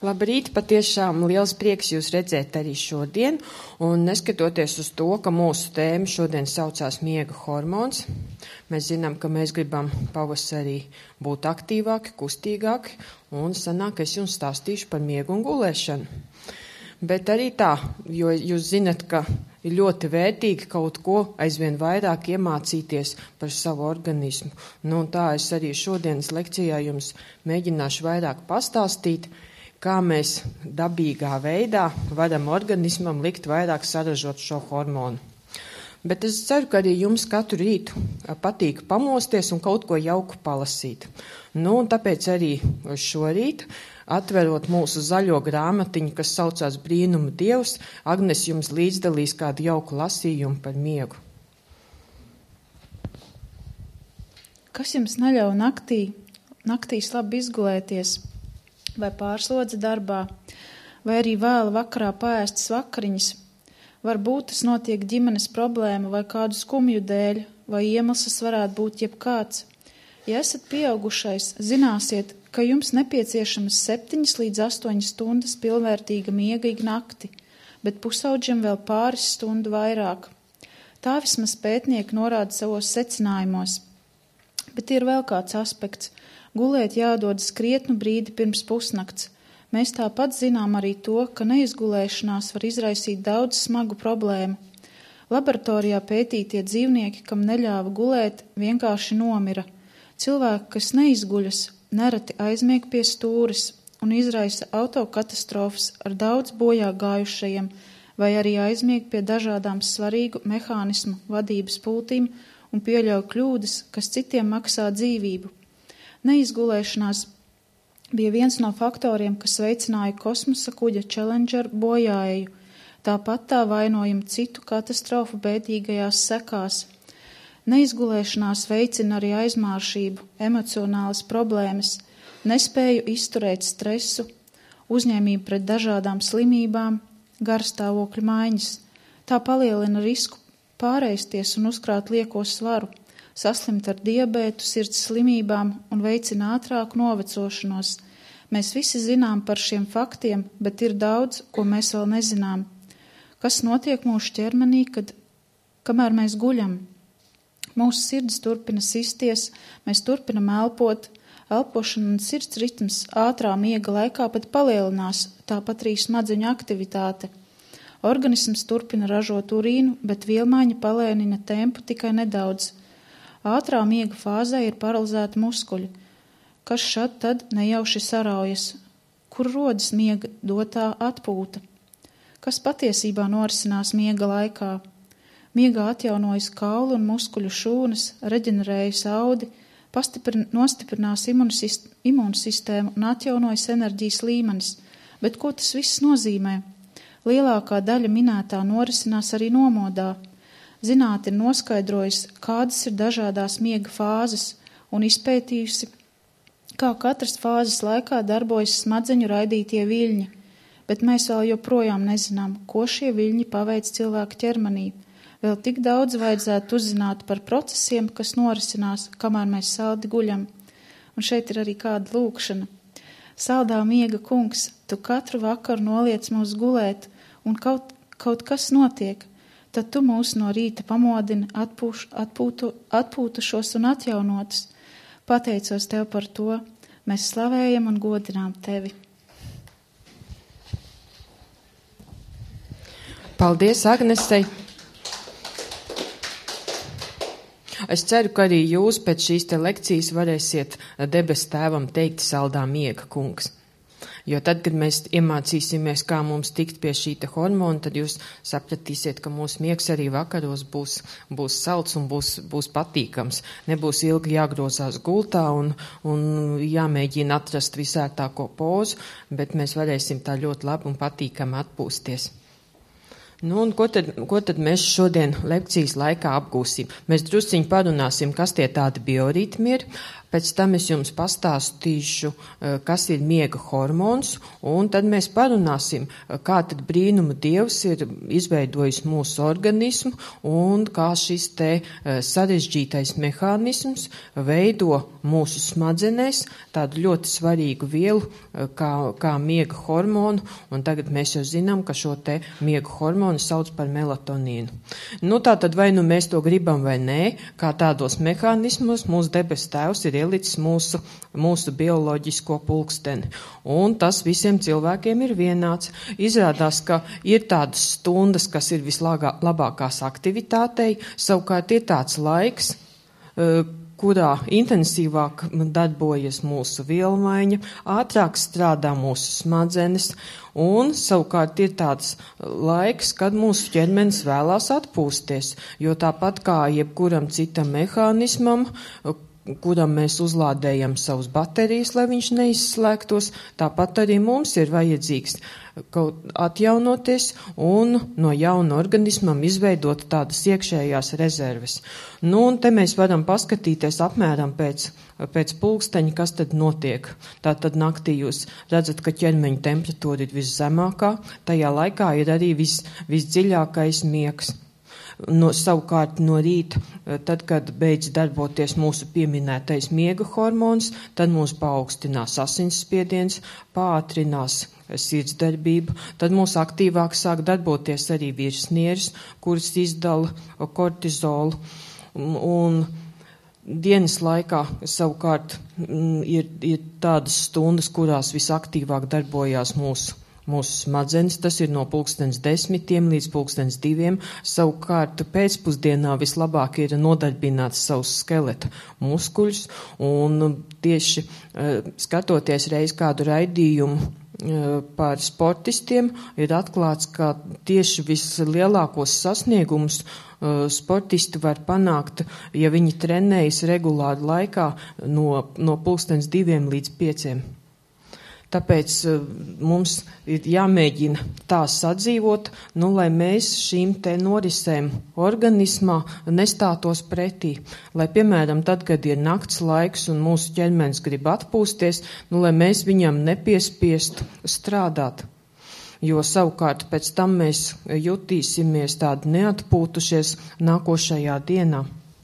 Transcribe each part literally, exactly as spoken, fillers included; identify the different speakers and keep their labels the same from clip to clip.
Speaker 1: Labrīt, patiešām liels prieks jūs redzēt arī šodien, un neskatoties uz to, ka mūsu tēma šodien saucās miega hormons, mēs zinām, ka mēs gribam pavasarī būt aktīvāki, kustīgāki, un sanāk, es jums stāstīšu par miegu un gulēšanu. Bet arī tā, jo jūs zinat, ka ir ļoti vērtīgi kaut ko aizvien vairāk iemācīties par savu organismu. Nu, un tā es arī šodienas lekcijā jums mēģināšu vairāk pastāstīt, kā mēs dabīgā veidā varam organismam likt vairāk saražot šo hormonu. Bet es ceru, ka arī jums katru rītu patīk pamosties un kaut ko jauku palasīt. Nu, un tāpēc arī šorīt, atverot mūsu zaļo grāmatiņu, kas saucās Brīnuma Dievs, Agnes jums līdzdalīs kādu jauku lasījumu par miegu.
Speaker 2: Kas jums neļauj naktī, naktīs labi izgulēties, vai pārslodze darbā, vai arī vēla vakarā paēstas vakariņas? Varbūt tas notiek ģimenes problēma vai kādu skumju dēļ, vai iemesls varētu būt jebkāds. Ja esat pieaugušais, zināsiet, ka jums nepieciešamas septiņas līdz astoņas stundas pilnvērtīga miega ik nakti, bet pusaudžiem vēl pāris stundu vairāk. Tā vismaz pētnieki norāda savos secinājumos. Bet ir vēl kāds aspekts. Gulēt jādodas krietnu brīdi pirms pusnakts. Mēs tāpat zinām arī to, ka neizgulēšanās var izraisīt daudz smagu problēmu. Laboratorijā pētītie dzīvnieki, kam neļāva gulēt, vienkārši nomira. Cilvēki, kas neizguļas, nereti aizmieg pie stūres un izraisa autokatastrofas ar daudz bojā gājušajiem, vai arī aizmieg pie dažādām svarīgu mehānismu vadības pultīm un pieļauj kļūdas, kas citiem maksā dzīvību. Neizgulēšanās bija viens no faktoriem, kas veicināja kosmosa kuģa Challenger bojāeju. Tāpat tā vainojam citu katastrofu bēdīgajās sekās. Neizgulēšanās veicina arī aizmāršību, emocionālas problēmas, nespēju izturēt stresu, uzņēmību pret dažādām slimībām, garstāvokļu maiņas. Tā palielina risku pārēsties un uzkrāt lieko svaru, saslimt ar diabētu, sirds slimībām un veicina ātrāku novecošanos. Mēs visi zinām par šiem faktiem, bet ir daudz, ko mēs vēl nezinām. Kas notiek mūsu ķermenī, kad, kamēr mēs guļam? Mūsu sirds turpina sisties, mēs turpinam elpot, elpošana un sirds ritms ātrā miega laikā pat palielinās, tāpat arī smadzeņu aktivitāte. Organisms turpina ražot urīnu, bet vielmaiņa palēnina tempu tikai nedaudz. Ātrā miega fāzē ir paralizēti muskuļi, kas šad tad nejauši saraujas, kur rodas miega dotā atpūta. Kas patiesībā norisinās miega laikā? Miegā atjaunojas kaulu un muskuļu šūnas, reģenerējas audi, nostiprinās imunsistēmu un atjaunojas enerģijas līmenis. Bet ko tas viss nozīmē? Lielākā daļa minētā norisinās arī nomodā. Zinātne ir noskaidrojusi, kādas ir dažādās miega fāzes un izpētījusi, kā katras fāzes laikā darbojas smadzeņu raidītie viļņi, bet mēs vēl joprojām nezinām, ko šie viļņi paveic cilvēka ķermenī. Vēl tik daudz vajadzētu uzzināt par procesiem, kas norisinās, kamēr mēs saldi guļam. Un šeit ir arī kāda lūkšana. Saldā miega kungs, tu katru vakaru noliec mūs gulēt, un kaut, kaut kas notiek. Tad tu mūs no rīta pamodini atpūš, atpūtu, atpūtušos un atjaunotus. Pateicos tev par to, mēs slavējam un godinām tevi.
Speaker 1: Paldies, Agnesei! Es ceru, ka arī jūs pēc šīs te lekcijas varēsiet debes tēvam teikt saldā miega kungs. Jo tad, kad mēs iemācīsimies, kā mums tikt pie šī te hormona, tad jūs sapratīsiet, ka mūsu miegs arī vakaros būs, būs salds un būs, būs patīkams. Nebūs ilgi jāgrozās gultā un, un jāmēģina atrast visērtāko pozu, bet mēs varēsim tā ļoti labi un patīkami atpūsties. Nu, un ko tad, ko tad mēs šodien lekcijas laikā apgūsim? Mēs drusciņi parunāsim, kas tie tādi bioritmi ir. Pēc tam es jums pastāstīšu, kas ir miega hormons, un tad mēs parunāsim, kā tad brīnuma Dievs ir izveidojis mūsu organismu un kā šis te sarežģītais mehānisms veido mūsu smadzenēs tādu ļoti svarīgu vielu kā, kā miega hormonu, un tagad mēs jau zinām, ka šo te miega hormonu sauc par melatonīnu. Nu tā tad vai nu mēs to gribam vai nē, kā tādos mehānismos mūsu debes tēvs ir ielicis mūsu, mūsu bioloģisko pulksteni. Un tas visiem cilvēkiem ir vienāds. Izrādās, ka ir tādas stundas, kas ir vislabākās aktivitātei, savukārt ir tāds laiks, kurā intensīvāk darbojas mūsu vielmaiņa, ātrāk strādā mūsu smadzenes, un savukārt ir tāds laiks, kad mūsu ķermenis vēlās atpūsties, jo tāpat kā jebkuram citam mehānismam, kuram mēs uzlādējam savus baterijas, lai viņš neizslēgtos, tāpat arī mums ir vajadzīgs kaut atjaunoties un no jauna organismam izveidot tādas iekšējās rezerves. Nu, un te mēs varam paskatīties apmēram pēc, pēc pulksteņa, kas tad notiek. Tātad naktī jūs redzat, ka ķermeņa temperatūra ir viszemākā, tajā laikā ir arī vis, visdziļākais miegs. No, savukārt no rīta, tad, kad beidz darboties mūsu pieminētais miega hormons, tad mums paaugstinās asinsspiediens, pātrinās sirdsdarbību, tad mūs aktīvāk sāk darboties arī virsnieris, kuras izdala kortizolu, un dienas laikā savukārt ir, ir tādas stundas, kurās visaktīvāk darbojās mūsu Mūsu smadzenes, tas ir no pulkstens desmitiem līdz pulkstens diviem, savukārt pēcpusdienā vislabāk ir nodarbināts savus skeleta muskuļus, un tieši skatoties reiz kādu raidījumu par sportistiem, ir atklāts, ka tieši vislielākos sasniegumus sportisti var panākt, ja viņi trenējas regulāri laikā no, no pulkstens diviem līdz pieciem. Tāpēc mums ir jāmēģina tā sadzīvot, nu, lai mēs šīm te norisēm organismā nestātos pretī. Lai, piemēram, tad, kad ir nakts laiks un mūsu ķermenis grib atpūsties, nu, lai mēs viņam nepiespiestu strādāt. Jo savukārt pēc tam mēs jutīsimies tādi neatpūtušies nākošajā dienā.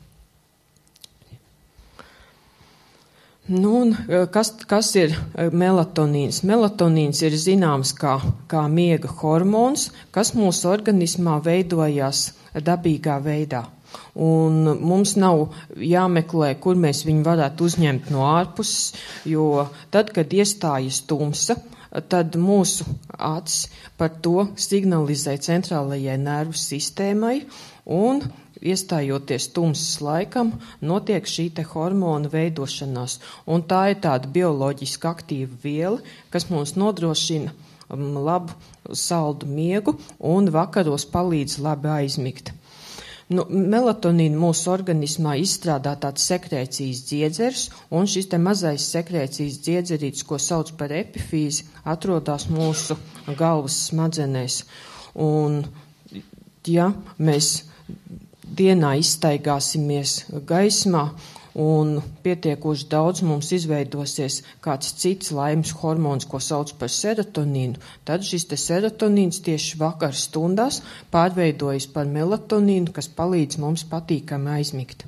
Speaker 1: Nu, un kas, kas ir melatonīns? Melatonīns ir zināms kā, kā miega hormons, kas mūsu organismā veidojās dabīgā veidā. Un mums nav jāmeklē, kur mēs viņu varētu uzņemt no ārpuses, jo tad, kad iestājas tumsa, tad mūsu acis par to signalizē centrālajai nervu sistēmai, un iestājoties tumsas laikam, notiek šī te hormona veidošanās. Un tā ir tāda bioloģiski aktīva viela, kas mums nodrošina labu saldu miegu un vakaros palīdz labi aizmigt. Nu, melatonīnu mūsu organismā izstrādā tāds sekrēcijas dziedzers, un šis te mazais sekrēcijas dziedzerītis, ko sauc par epifīzi, atrodas mūsu galvas smadzenēs. Un, ja mēs dienā izstaigāsimies gaismā un pietiekoši daudz mums izveidosies kāds cits laimes hormons, ko sauc par serotonīnu, tad šis te serotonīns tieši vakar stundās pārveidojas par melatonīnu, kas palīdz mums patīkami aizmigt.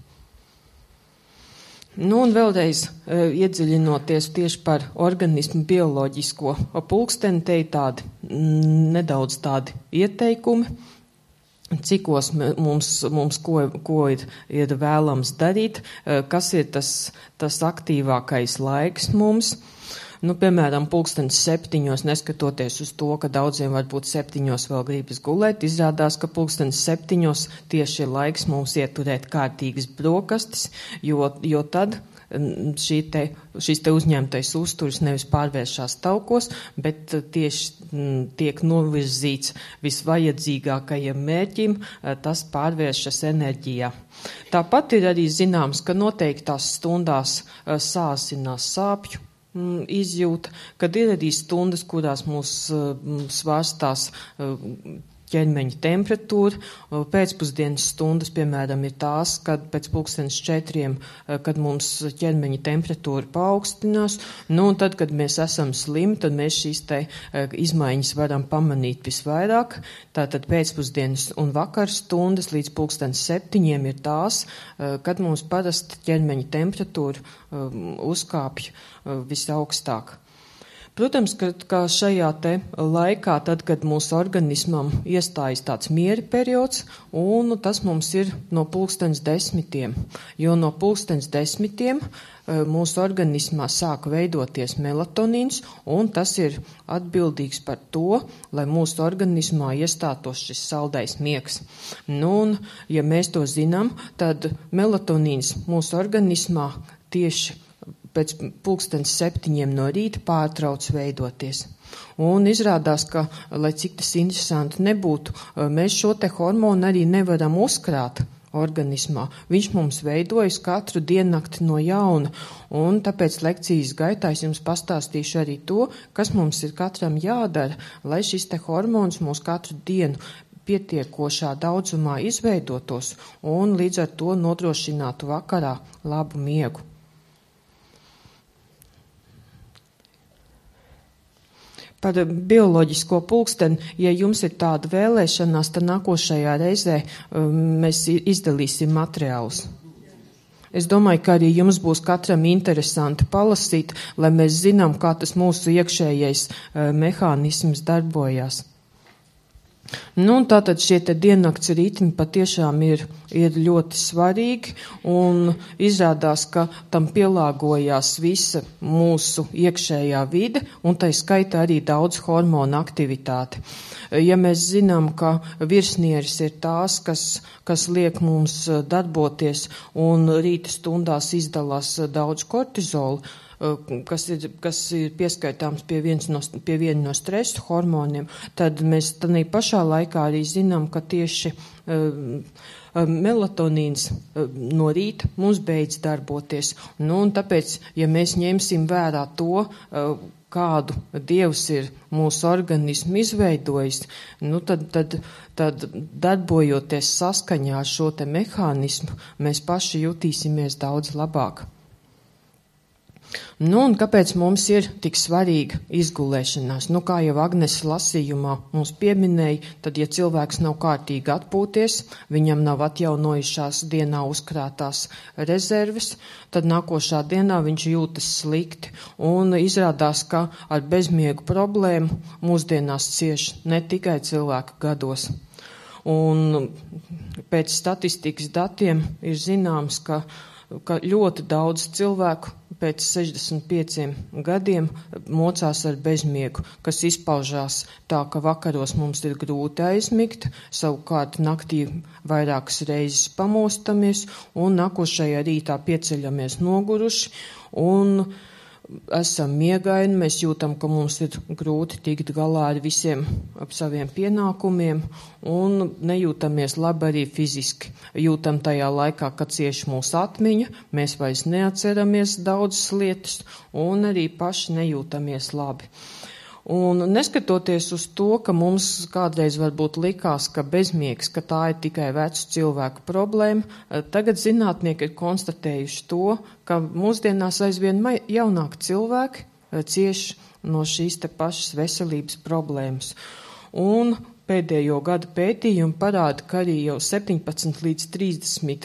Speaker 1: Nu, un vēlreiz e, iedziļinoties tieši par organismu bioloģisko pulksteni, te ir tādi m, nedaudz tādi ieteikumi, cikos mums, mums ko, ko ir, ir vēlams darīt, kas ir tas, tas aktīvākais laiks mums. Nu, piemēram, pulkstens septiņos, neskatoties uz to, ka daudziem varbūt septiņos vēl gribas gulēt, izrādās, ka pulkstens septiņos tieši ir laiks mums ieturēt kārtīgas brokastis, jo, jo tad šī te, šis te uzņemtais uzturs nevis pārvēršās taukos, bet tieši tiek novirzīts visvajadzīgākajam mērķim, tas pārvēršas enerģijā. Tāpat ir arī zināms, ka noteiktās stundās sāsinās sāpju izjūta, kad ir arī stundas, kurās mūs svārstās ķermeņa temperatūra. Pēcpusdienas stundas, piemēram, ir tās, kad pēc pulkstenes četriem, kad mums ķermeņa temperatūra paaugstinās. Nu, un tad, kad mēs esam slimi, tad mēs šīs te izmaiņas varam pamanīt visvairāk. Tātad pēcpusdienas un vakar stundas līdz pulkstenes septiņiem ir tās, kad mums parasti ķermeņa temperatūra uzkāpj visaugstāk. Protams, ka, ka šajā te laikā, tad, kad mūsu organismam iestājas tāds miera periods, un tas mums ir no pulkstenes desmitiem, jo no pulkstenes desmitiem mūsu organismā sāk veidoties melatonīns, un tas ir atbildīgs par to, lai mūsu organismā iestātos šis saldais miegs. Nu, un, ja mēs to zinām, tad melatonīns mūsu organismā tieši pēc pulkstenes septiņiem no rīta pārtrauc veidoties. Un izrādās, ka, lai cik tas interesanti nebūtu, mēs šo te hormonu arī nevaram uzkrāt organismā. Viņš mums veidojas katru diennakti no jauna, un tāpēc lekcijas gaitā es jums pastāstīšu arī to, kas mums ir katram jādara, lai šis te hormons mūs katru dienu pietiekošā daudzumā izveidotos un līdz ar to nodrošinātu vakarā labu miegu. Par bioloģisko pulksteni, ja jums ir tāda vēlēšanās, tad nākošajā reizē um, mēs izdalīsim materiālus. Es domāju, ka arī jums būs katram interesanti palasīt, lai mēs zinām, kā tas mūsu iekšējais uh, mehānisms darbojās. Nu, un tātad šie te diennakts ritmi patiešām ir, ir ļoti svarīgi, un izrādās, ka tam pielāgojās visa mūsu iekšējā vide, un tai skaitā arī daudz hormonu aktivitāti. Ja mēs zinām, ka virsnieris ir tās, kas, kas liek mums darboties, un rīta stundās izdalās daudz kortizolu, kas ir, kas ir pieskaitāms pie, no, pie viena no stresa hormoniem, tad mēs tādā pašā laikā arī zinām, ka tieši uh, melatonīns uh, no rīta mums beidz darboties. Nu, un tāpēc, ja mēs ņemsim vērā to, uh, kādu Dievs ir mūsu organismu izveidojis, nu tad, tad, tad darbojoties saskaņā ar šo te mehānismu, mēs paši jutīsimies daudz labāk. Nu, un kāpēc mums ir tik svarīga izgulēšanās? Nu, kā jau Agnes lasījumā mums pieminēja, tad, ja cilvēks nav kārtīgi atpūties, viņam nav atjaunojušās dienā uzkrātās rezerves, tad nākošā dienā viņš jūtas slikti. Un izrādās, ka ar bezmiegu problēmu mūsdienās cieš ne tikai cilvēku gados. Un pēc statistikas datiem ir zināms, ka, ka ļoti daudz cilvēku pēc sešdesmit pieciem gadiem mocās ar bezmiegu, kas izpaužās tā, ka vakaros mums ir grūti aizmigt, savukārt naktī vairākas reizes pamostamies un nākošajā rītā pieceļamies noguruši un esam miegaini, mēs jūtam, ka mums ir grūti tikt galā ar visiem ap saviem pienākumiem un nejūtamies labi arī fiziski. Jūtam tajā laikā, kad cieš mūsu atmiņa, mēs vairs neatceramies daudzas lietas un arī paši nejūtamies labi. Un neskatoties uz to, ka mums kādreiz varbūt likās, ka bezmiegs, ka tā ir tikai vecu cilvēku problēma, tagad zinātnieki ir konstatējuši to, ka mūsdienās aizvien jaunāki cilvēki cieš no šīs te pašas veselības problēmas. Un pēdējo gadu pētījumi parāda, ka arī jau septiņpadsmit līdz trīsdesmit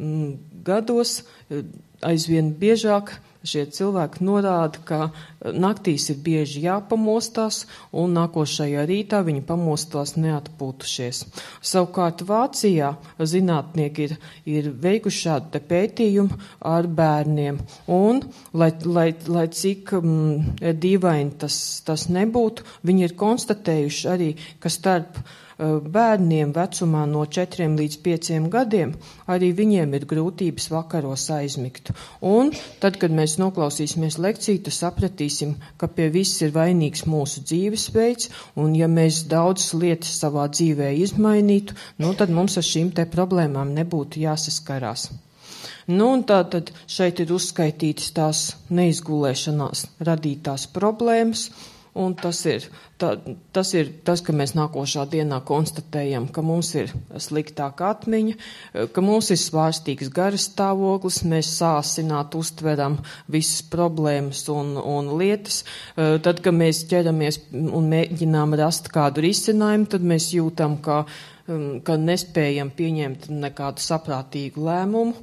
Speaker 1: gados aizvien biežāk šie cilvēki norāda, ka naktīs ir bieži jāpamostās un nākošajā rītā viņi pamostās neatpūtušies. Savukārt Vācijā zinātnieki ir, ir veikuši šādu te pētījumu ar bērniem un, lai, lai, lai cik mm, dīvaini tas, tas nebūtu, viņi ir konstatējuši arī, ka starp bērniem vecumā no četriem līdz pieciem gadiem, arī viņiem ir grūtības vakaros aizmigt. Un tad, kad mēs noklausīsimies lekciju, tad sapratīsim, ka pie viss ir vainīgs mūsu dzīvesveids, un ja mēs daudzas lietas savā dzīvē izmainītu, nu tad mums ar šīm te problēmām nebūtu jāsaskarās. Nu, un tā tad šeit ir uzskaitītas tās neizgulēšanās radītās problēmas, Un tas ir, tā, tas ir tas, ka mēs nākošā dienā konstatējam, ka mums ir sliktāka atmiņa, ka mums ir svārstīgs garas stāvoklis, mēs sāsināt uztveram visas problēmas un, un lietas. Tad, kad mēs ķeramies un mēģinām rast kādu risinājumu, tad mēs jūtam, ka, ka nespējam pieņemt nekādu saprātīgu lēmumu.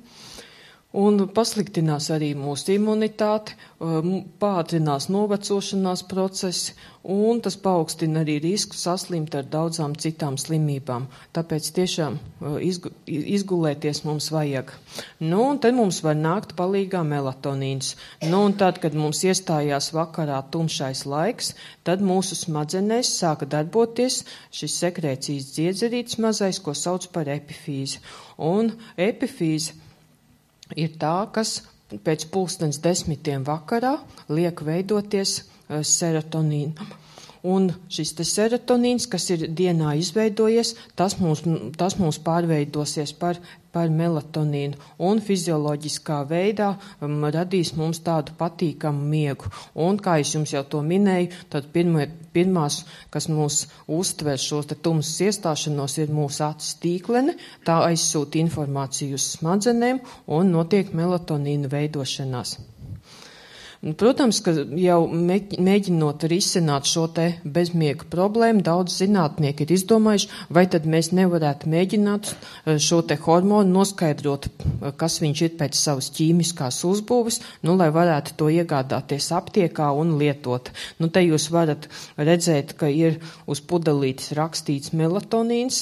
Speaker 1: Un pasliktinās arī mūsu imunitāte, pātrinās novecošanās procesi, un tas paaugstina arī risku saslimt ar daudzām citām slimībām. Tāpēc tiešām izgu, izgulēties mums vajag. Nu, un te mums var nākt palīgā melatonīns. Nu, un tad, kad mums iestājās vakarā tumšais laiks, tad mūsu smadzenēs sāka darboties šis sekrēcijas dziedzerītis mazais, ko sauc par epifīzi. Un epifīze ir tā, kas pēc pulkstens desmitiem vakarā liek veidoties serotonīnam. Un šis te serotonīns, kas ir dienā izveidojies, tas mums, tas mums pārveidosies par, par melatonīnu un fizioloģiskā veidā um, radīs mums tādu patīkamu miegu. Un, kā es jums jau to minēju, tad pirmie, pirmās, kas mūs uztver šos te tumsas iestāšanos, ir mūsu acu tīklene, tā aizsūta informāciju uz smadzenēm un notiek melatonīna veidošanās. Protams, ka jau mēģinot risināt šo te bezmiega problēmu, daudz zinātnieki ir izdomājuši, vai tad mēs nevarētu mēģināt šo te hormonu noskaidrot, kas viņš ir pēc savas ķīmiskās uzbūves, nu, lai varētu to iegādāties aptiekā un lietot. Nu, te jūs varat redzēt, ka ir uz pudelītes rakstīts melatonīns,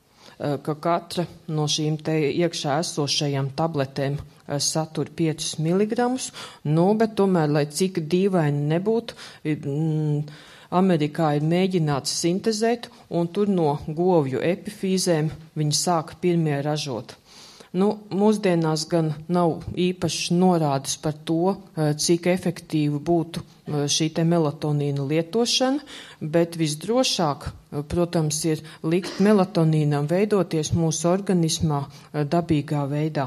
Speaker 1: ka katra no šīm te iekšā esošajām tabletēm satur piecus miligramus, nu, bet tomēr, lai cik dīvaini nebūtu, mm, Amerikā ir mēģināts sintezēt, un tur no govju epifīzēm viņi sāka pirmie ražot. Nu, mūsdienās gan nav īpaši norādes par to, cik efektīvi būtu šī te melatonīna lietošana, bet visdrošāk, protams, ir likt melatonīnam veidoties mūsu organismā dabīgā veidā.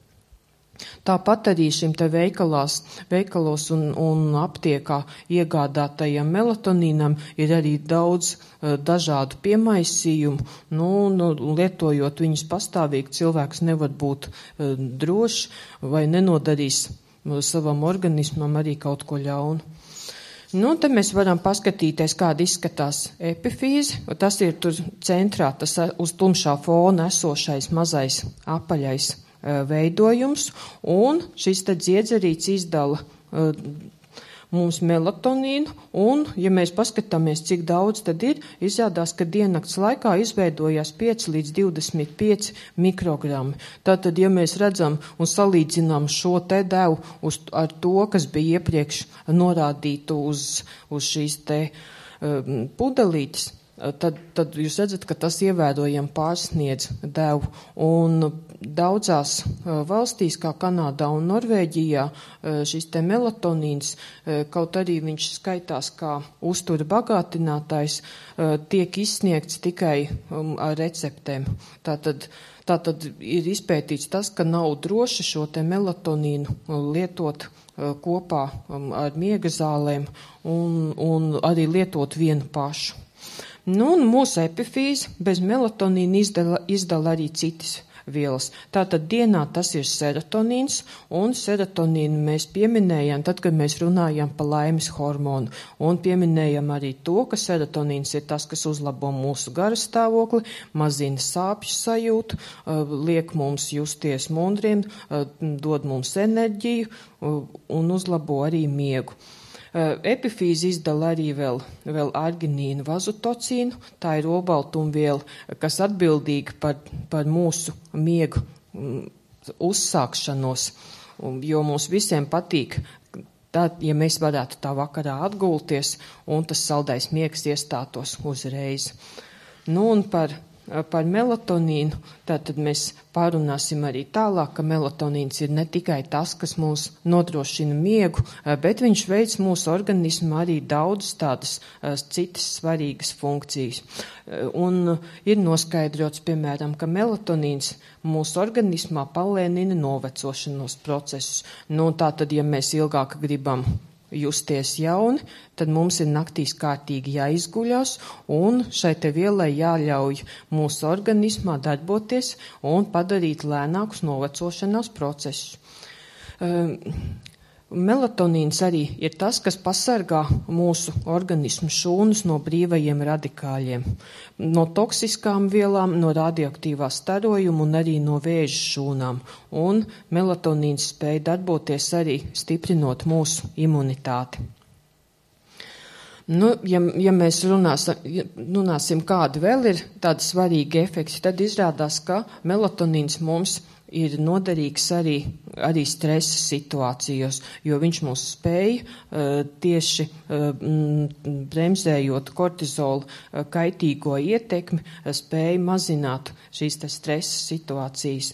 Speaker 1: Tāpat arī šim te veikalās, veikalos un, un aptiekā iegādātajam melatonīnam ir arī daudz uh, dažādu piemaisījumu. Nu, nu, lietojot viņus pastāvīgi, cilvēks nevar būt uh, drošs vai nenodarīs uh, savam organismam arī kaut ko ļaunu. Nu, te mēs varam paskatīties, kāda izskatās epifīze. Tas ir tur centrā, tas uz tumšā fona esošais mazais apaļais veidojums, un šis te dziedzerīts izdala uh, mums melatonīnu, un, ja mēs paskatāmies, cik daudz tad ir, izrādās, ka diennakts laikā izveidojās pieci līdz divdesmit pieci mikrogrammi. Tātad, ja mēs redzam un salīdzinām šo te devu uz, ar to, kas bija iepriekš norādītu uz, uz šīs te uh, pudelītes, Tad, tad jūs redzat, ka tas ievērojami pārsniedz devu. Un daudzās valstīs, kā Kanādā un Norvēģijā, šis te melatonīns, kaut arī viņš skaitās kā uztura bagātinātājs, tiek izsniegts tikai ar receptēm. Tātad, tātad ir izpētīts tas, ka nav droši šo te melatonīnu lietot kopā ar miega zālēm un, un arī lietot vienu pašu. Nu, un mūsu epifīze bez melatonīna izdala, izdala arī citas vielas. Tātad dienā tas ir serotonīns, un serotonīnu mēs pieminējam tad, kad mēs runājam par laimes hormonu, un pieminējam arī to, ka serotonīns ir tas, kas uzlabo mūsu garas stāvokli, mazina sāpju sajūtu, liek mums justies mundriem, dod mums enerģiju un uzlabo arī miegu. Epifīze izdala arī vēl, vēl arginīnu vazotocīnu, tā ir olbaltumviela, kas atbildīga par, par mūsu miegu uzsākšanos, jo mums visiem patīk, tā, ja mēs varētu tā vakarā atgulties un tas saldais miegs iestātos uzreiz. Nu un par Par melatonīnu, tātad mēs pārunāsim arī tālāk, ka melatonīns ir ne tikai tas, kas mūs nodrošina miegu, bet viņš veic mūsu organismā arī daudz tādas citas svarīgas funkcijas. Un ir noskaidrots, piemēram, ka melatonīns mūsu organismā palēnina novecošanos procesus. Nu, tātad, ja mēs ilgāk gribam justies jauni, tad mums ir naktīs kārtīgi jāizguļās, un šai te vielai jāļauj mūsu organismā darboties un padarīt lēnākus novecošanās procesus. Um, Melatonīns arī ir tas, kas pasargā mūsu organismu šūnas no brīvajiem radikāļiem, no toksiskām vielām, no radioaktīvā starojuma un arī no vēža šūnām. Un melatonīns spēj darboties arī stiprinot mūsu imunitāti. Nu, ja, ja mēs runās, runāsim, kādi vēl ir tādi svarīgi efekti, tad izrādās, ka melatonīns mums ir noderīgs arī, arī stresa situācijos, jo viņš mūs spēj uh, tieši uh, bremzējot kortizola uh, kaitīgo ietekmi, uh, spēj mazināt šīs te stresa situācijas.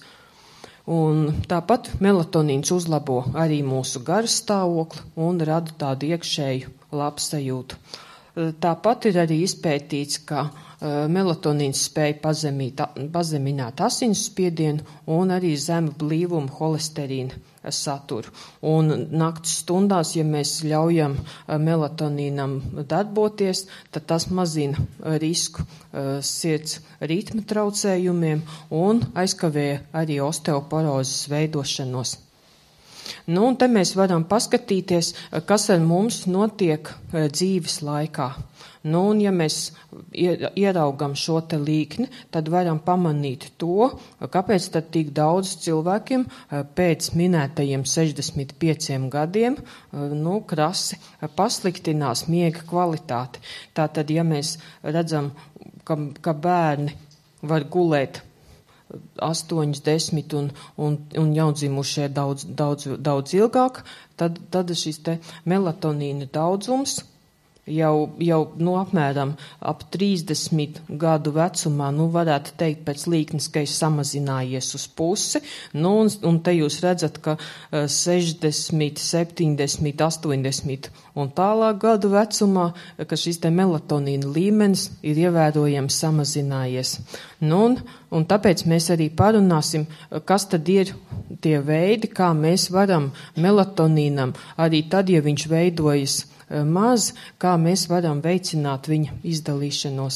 Speaker 1: Un tāpat melatonīns uzlabo arī mūsu garas stāvokli un rada tādu iekšēju labsajūtu. Tāpat ir arī izpētīts, ka melatonīns spēj pazemīt, pazemināt asinsspiedienu un arī zemu blīvumu holesterīna saturu. Un naktas stundās, ja mēs ļaujam melatonīnam darboties, tad tas mazina risku sirds ritma traucējumiem un aizkavē arī osteoporozes veidošanos. Nu, un te mēs varam paskatīties, kas ar mums notiek dzīves laikā. Nu, un ja mēs ieraugam šo te līkni, tad varam pamanīt to, kāpēc tad tik daudz cilvēkiem pēc minētajiem sešdesmit pieciem gadiem, nu, krasi pasliktinās miega kvalitāti. Tātad, ja mēs redzam, ka, ka bērni var gulēt astoņas, desmit un, un, un jaundzimušie daudz, daudz, daudz ilgāk, tad, tad šis te melatonīna daudzums jau, jau no apmēram ap trīsdesmit gadu vecumā, nu varētu teikt pēc līknes, ka ir samazinājies uz pusi, nu un, un te jūs redzat, ka sešdesmit, septiņdesmit, astoņdesmit un tālāk gadu vecumā, ka šis te melatonīna līmenis ir ievērojami samazinājies. Nu un, un tāpēc mēs arī parunāsim, kas tad ir tie veidi, kā mēs varam melatonīnam, arī tad, ja viņš veidojas maz, kā mēs varam veicināt viņa izdalīšanos.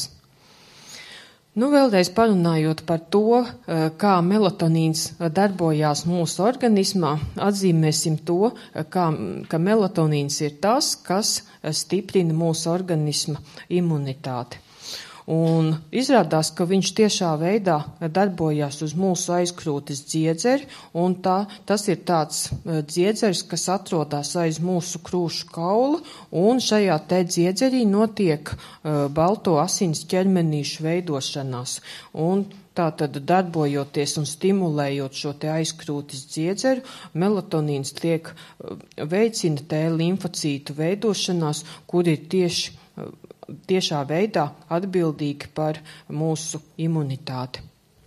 Speaker 1: Nu, vēlreiz parunājot par to, kā melatonīns darbojās mūsu organismā, atzīmēsim to, kā, ka melatonīns ir tas, kas stiprina mūsu organisma imunitāti. Un izrādās, ka viņš tiešā veidā darbojās uz mūsu aizkrūtes dziedzeri, un tā, tas ir tāds dziedzeris, kas atrodas aiz mūsu krūšu kaula, un šajā te dziedzerī notiek uh, balto asins ķermenīšu veidošanās. Un tātad darbojoties un stimulējot šo te aizkrūtes dziedzeru, melatonīns tiek uh, veicina T limfocītu veidošanās, kur ir tieši uh, tiešā veidā atbildīgi par mūsu imunitāti.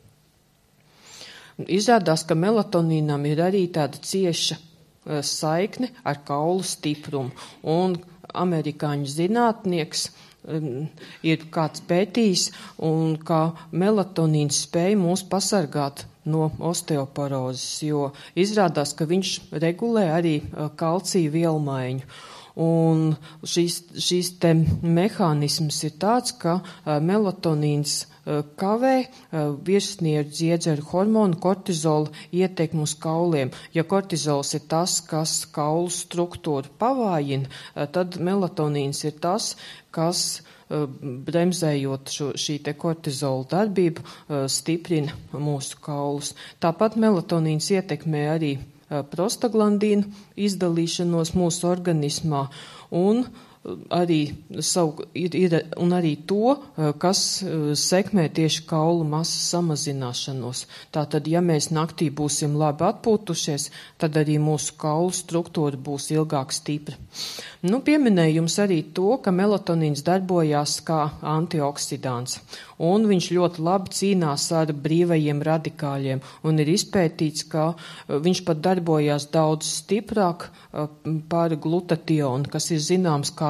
Speaker 1: Izrādās, ka melatonīnam ir arī tāda cieša saikne ar kaulu stiprumu, un amerikāņu zinātnieks um, ir kāds pētījis, un kā melatonīns spēj mūs pasargāt no osteoporozes, jo izrādās, ka viņš regulē arī kalcija vielmaiņu. Un šīs, šīs te mehānisms ir tāds, ka uh, melatonīns uh, kavē uh, virsnieru dziedzeru hormonu kortizola ietekmu uz kauliem. Ja kortizols ir tas, kas kaulu struktūru pavājina, uh, tad melatonīns ir tas, kas uh, bremzējot šo, šī te kortizola darbību, uh, stiprina mūsu kaulus. Tāpat melatonīns ietekmē arī prostaglandīnu izdalīšanos mūsu organismā un arī, savu, ir, ir, un arī to, kas sekmē tieši kaulu masas samazināšanos. Tātad, ja mēs naktī būsim labi atpūtušies, tad arī mūsu kaulu struktūra būs ilgāk stipra. Nu, pieminēju jums arī to, ka melatonīns darbojās kā antioksidants, un viņš ļoti labi cīnās ar brīvajiem radikāļiem, un ir izpētīts, ka viņš pat darbojās daudz stiprāk par glutationu, kas ir zināms kā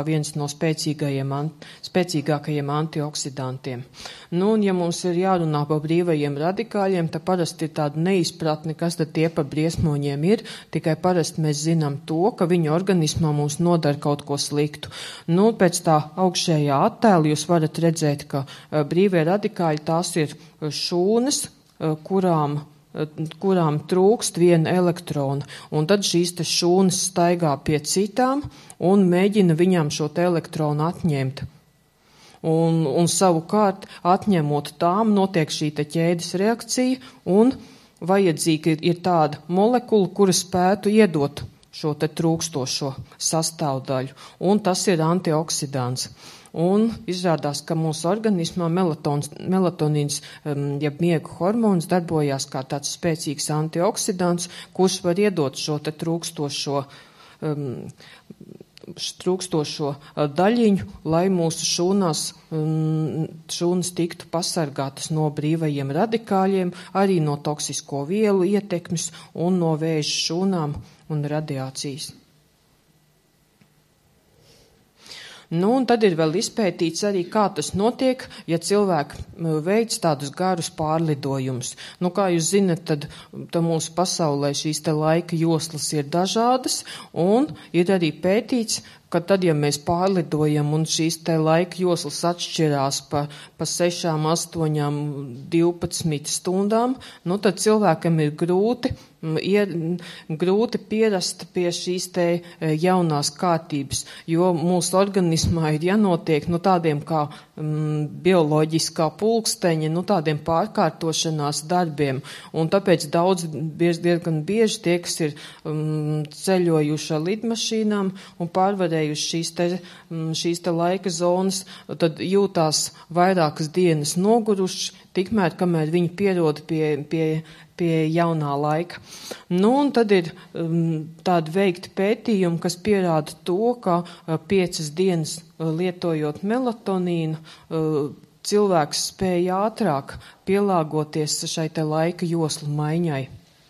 Speaker 1: viens no spēcīgajiem, spēcīgākajiem antioksidantiem. Nu, un ja mums ir jārunā par brīvajiem radikāļiem, tad parasti ir tāda neizpratne, kas tad tie par briesmoņiem ir, tikai parasti mēs zinām to, ka viņu organismā mums nodara kaut ko sliktu. Nu, pēc tā augšējā attēla jūs varat redzēt, ka brīvie radikāļi tās ir šūnas, kurām kurām trūkst viena elektrona, un tad šīs te šūnas staigā pie citām un mēģina viņām šo te elektronu atņemt. Un, un savukārt, atņemot tām, notiek šī te ķēdes reakcija, un vajadzīga ir, ir tāda molekula, kura spētu iedot šo te trūkstošo sastāvdaļu, un tas ir antioksidants. Un izrādās, ka mūsu organismā melatons, melatonīns, um, jeb miega hormons, darbojās kā tāds spēcīgs antioksidants, kurš var iedot šo te trūkstošo, um, trūkstošo daļiņu, lai mūsu šūnās, um, šūnas tiktu pasargātas no brīvajiem radikāļiem, arī no toksisko vielu ietekmes un no vēža šūnām un radiācijas. Nu, un tad ir vēl izpētīts arī, kā tas notiek, ja cilvēki veic tādus garus pārlidojumus. Nu, kā jūs zinat, tad, tad mūsu pasaulē šīs te laika joslas ir dažādas, un ir arī pētīts, ka tad, ja mēs pārlidojam un šīs te laika joslas atšķirās pa, pa sešām, astoņām, divpadsmit stundām, nu, tad cilvēkam ir grūti, ir grūti pierast pie šīs te jaunās kārtības, jo mūsu organismā ir jānotiek, nu, tādiem kā mm, bioloģiskā pulksteņa, nu, tādiem pārkārtošanās darbiem, un tāpēc daudz, bieži, diezgan bieži tie, kas ir mm, ceļojuši ar lidmašīnām un pārvarējuši šīs te, mm, šīs te laika zonas, tad jūtās vairākas dienas noguruši, tikmēr, kamēr viņi pierod pie, pie, pie jaunā laika. Nu, un tad ir um, tādi veikti pētījumi, kas pierāda to, ka uh, piecas dienas uh, lietojot melatonīnu, uh, cilvēks spēja ātrāk pielāgoties šai te laika joslu maiņai.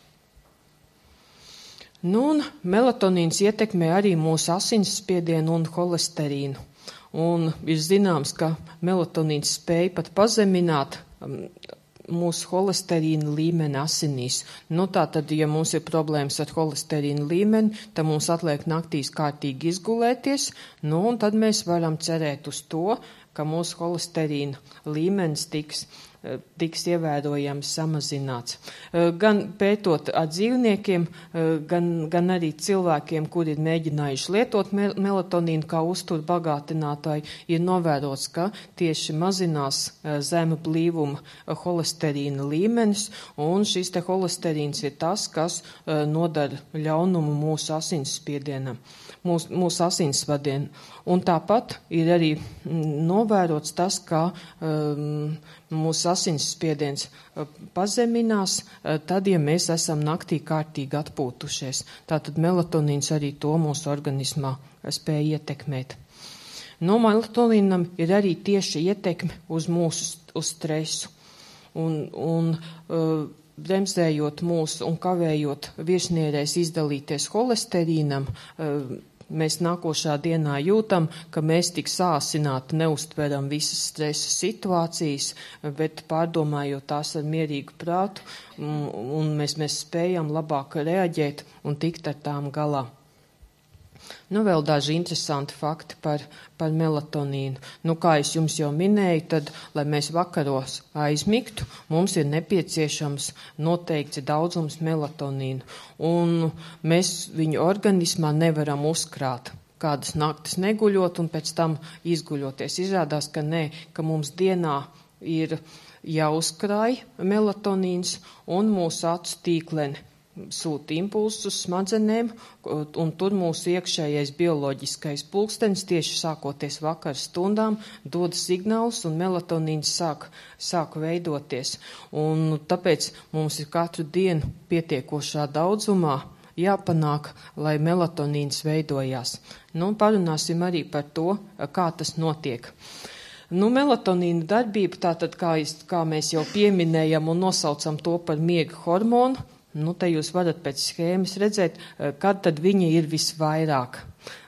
Speaker 1: Nu, un melatonīns ietekmē arī mūsu asinsspiedienu un holesterīnu. Un ir zināms, ka melatonīns spēja pat pazemināt um, mūsu holesterīna līmeni asinīs. Nu, tā tad, ja mums ir problēmas ar holesterīna līmeni, tad mums atliek naktīs kārtīgi izgulēties, nu, un tad mēs varam cerēt uz to, ka mūsu holesterīna līmenis tiks, tiks ievērojami samazināts. Gan pētot ar dzīvniekiem, gan, gan arī cilvēkiem, kuri ir mēģinājuši lietot melatonīnu kā uzturu bagātinātāju, ir novērots, ka tieši mazinās zema blīvuma holesterīna līmenis, un šis te holesterīns ir tas, kas nodara ļaunumu mūsu asinsspiedienam, mūsu, mūsu asinsvadiem. Un tāpat ir arī novērots tas, ka um, mūsu asinsspiediens uh, pazeminās, uh, tad, ja mēs esam naktī kārtīgi atpūtušies. Tātad melatonīns arī to mūsu organismā spēja ietekmēt. No melatonīnam ir arī tieši ietekme uz mūsu uz stresu. Un, un uh, bremzējot mūsu un kavējot virsnierēs izdalīties holesterīnam, uh, mēs nākošā dienā jūtam, ka mēs tik sāsināti neuztveram visas stresa situācijas, bet pārdomājot tās ar mierīgu prātu, un mēs, mēs spējam labāk reaģēt un tikt ar tām galā. Nu, vēl daži interesanti fakti par, par melatonīnu. Nu, kā es jums jau minēju, tad, lai mēs vakaros aizmigtu, mums ir nepieciešams noteikti daudzums melatonīnu. Un mēs viņu organismā nevaram uzkrāt kādas naktis neguļot un pēc tam izguļoties. Izrādās, ka nē, ka mums dienā ir jāuzkrāj melatonīns un mūsu acu tīkleni sūta impulsus smadzenēm, un tur mūsu iekšējais bioloģiskais pulkstenis tieši sākoties vakar stundām dod signālus, un melatonīns sāk, sāk veidoties. Un tāpēc mums ir katru dienu pietiekošā daudzumā jāpanāk, lai melatonīns veidojās. Nu, parunāsim arī par to, kā tas notiek. Nu, melatonīna darbība, tātad, kā, kā mēs jau pieminējam un nosaucam to par miega hormonu, nu, te jūs varat pēc schēmas redzēt, kad tad viņa ir visvairāk.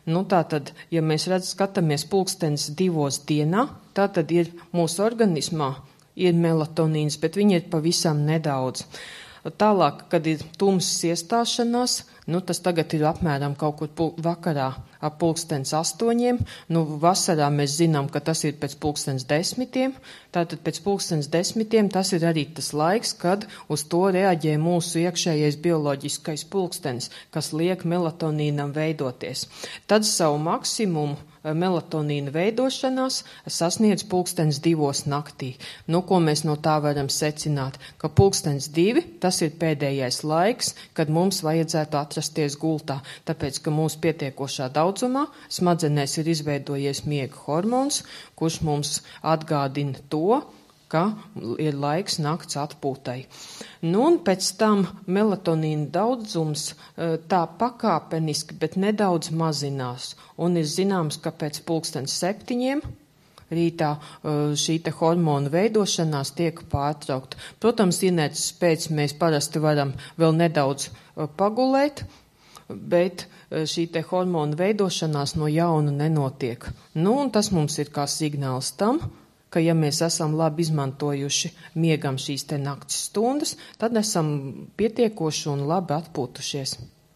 Speaker 1: Nu, tātad, ja mēs redz, skatāmies pulkstenis divos dienā, tātad ir mūsu organismā ir melatonīns, bet viņi ir pavisam nedaudz. Tālāk, kad ir tumsas iestāšanās, nu, tas tagad ir apmēram kaut kur pul- vakarā ap pulkstens astoņiem. Nu, vasarā mēs zinām, ka tas ir pēc pulkstens desmitiem. Tātad pēc pulkstens desmitiem tas ir arī tas laiks, kad uz to reaģē mūsu iekšējais bioloģiskais pulkstenis, kas liek melatonīnam veidoties. Tad savu maksimumu melatonīna veidošanās sasniedz pulkstens divos naktī. Nu, ko mēs no tā varam secināt? Ka pulkstens divi, tas ir pēdējais laiks, kad mums vajadzētu atrasties gultā, tāpēc, ka mūsu pietiekošā daudzumā smadzenēs ir izveidojies miega hormons, kurš mums atgādina to, ka ir laiks nakts atpūtai. Nu, un pēc tam melatonīna daudzums tā pakāpeniski, bet nedaudz mazinās. Un ir zināms, ka pēc pulkstens septiņiem rītā šī te hormonu veidošanās tiek pārtraukta. Protams, inerces pēc mēs parasti varam vēl nedaudz pagulēt, bet šī te hormonu veidošanās no jauna nenotiek. Nu, un tas mums ir kā signāls tam, ka ja mēs esam labi izmantojuši miegam šīs te nakts stundas, tad esam pietiekoši un labi atpūtušies.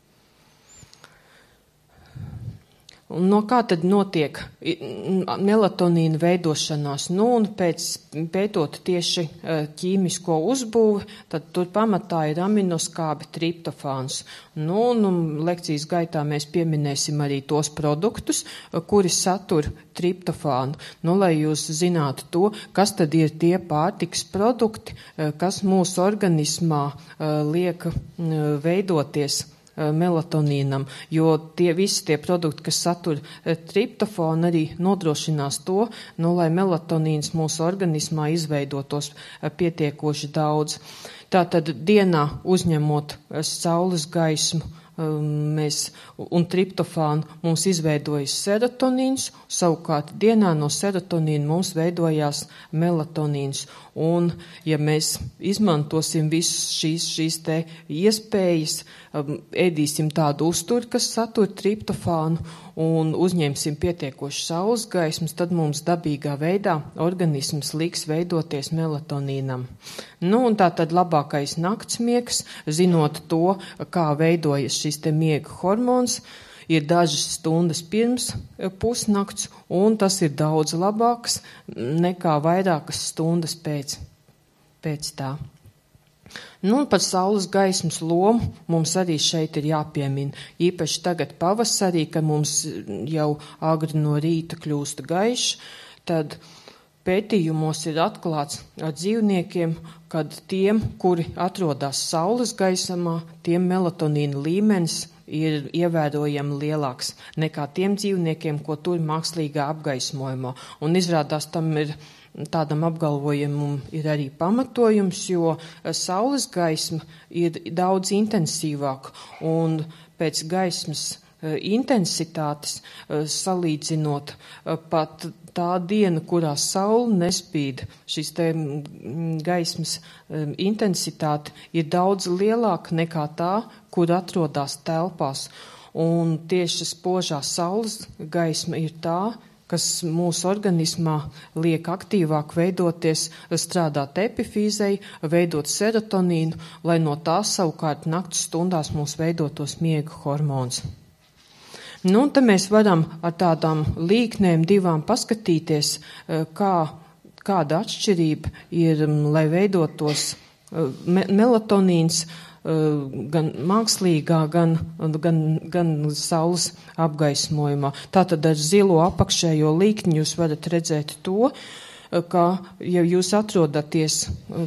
Speaker 1: Un no kā tad notiek melatonīna veidošanās? Nu, un pēc pētot tieši ķīmisko uzbūvi, tad tur pamatā ir aminoskābe triptofāns. Nu, un lekcijas gaitā mēs pieminēsim arī tos produktus, kuri satur triptofānu. Nu, lai jūs zinātu to, kas tad ir tie pārtikas produkti, kas mūsu organismā liek veidoties melatonīnam, jo tie visi tie produkti, kas satur triptofānu, arī nodrošinās to, nu, lai melatonīns mūsu organismā izveidotos pietiekoši daudz. Tātad dienā uzņemot saules gaismu, mēs un triptofānu mums izveidojas serotonīns, savukārt dienā no serotonīna mums veidojās melatonīns. Un, ja mēs izmantosim visas šīs, šīs te iespējas, ēdīsim tādu uzturu, kas satur triptofānu un uzņemsim pietiekoši saules gaismas, tad mums dabīgā veidā organisms liks veidoties melatonīnam. Nu, un tā tad labākais naktsmiegs, zinot to, kā veidojas šis te miega hormons, ir dažas stundas pirms pusnakts, un tas ir daudz labāks nekā vairākas stundas pēc, pēc tā. Nu, un par saules gaismas lomu mums arī šeit ir jāpiemina. Īpaši tagad pavasarī, kad mums jau agri no rīta kļūst gaišs, tad pētījumos ir atklāts ar dzīvniekiem, kad tiem, kuri atrodas saules gaismā, tiem melatonīna līmenis ir ievērojami lielāks nekā tiem dzīvniekiem, ko tur mākslīgā apgaismojumā. Un izrādās tam ir tādam apgalvojumam ir arī pamatojums, jo saules gaisma ir daudz intensīvāka un pēc gaismas intensitātes salīdzinot pat tā diena, kurā saule nespīd, šis te gaismas intensitāte ir daudz lielāka nekā tā, kur atrodas telpās. Un tieši spožā saules gaisma ir tā, kas mūsu organismā liek aktīvāk veidoties, strādāt epifīzei, veidot serotonīnu, lai no tā savukārt nakts stundās mums veidotos miega hormons. Nu, te mēs varam ar tādām līknēm divām paskatīties, kā, kāda atšķirība ir, lai veidotos me, melatonīns gan mākslīgā, gan, gan, gan saules apgaismojumā. Tātad ar zilo apakšējo līkni jūs varat redzēt to, ka, ja jūs atrodaties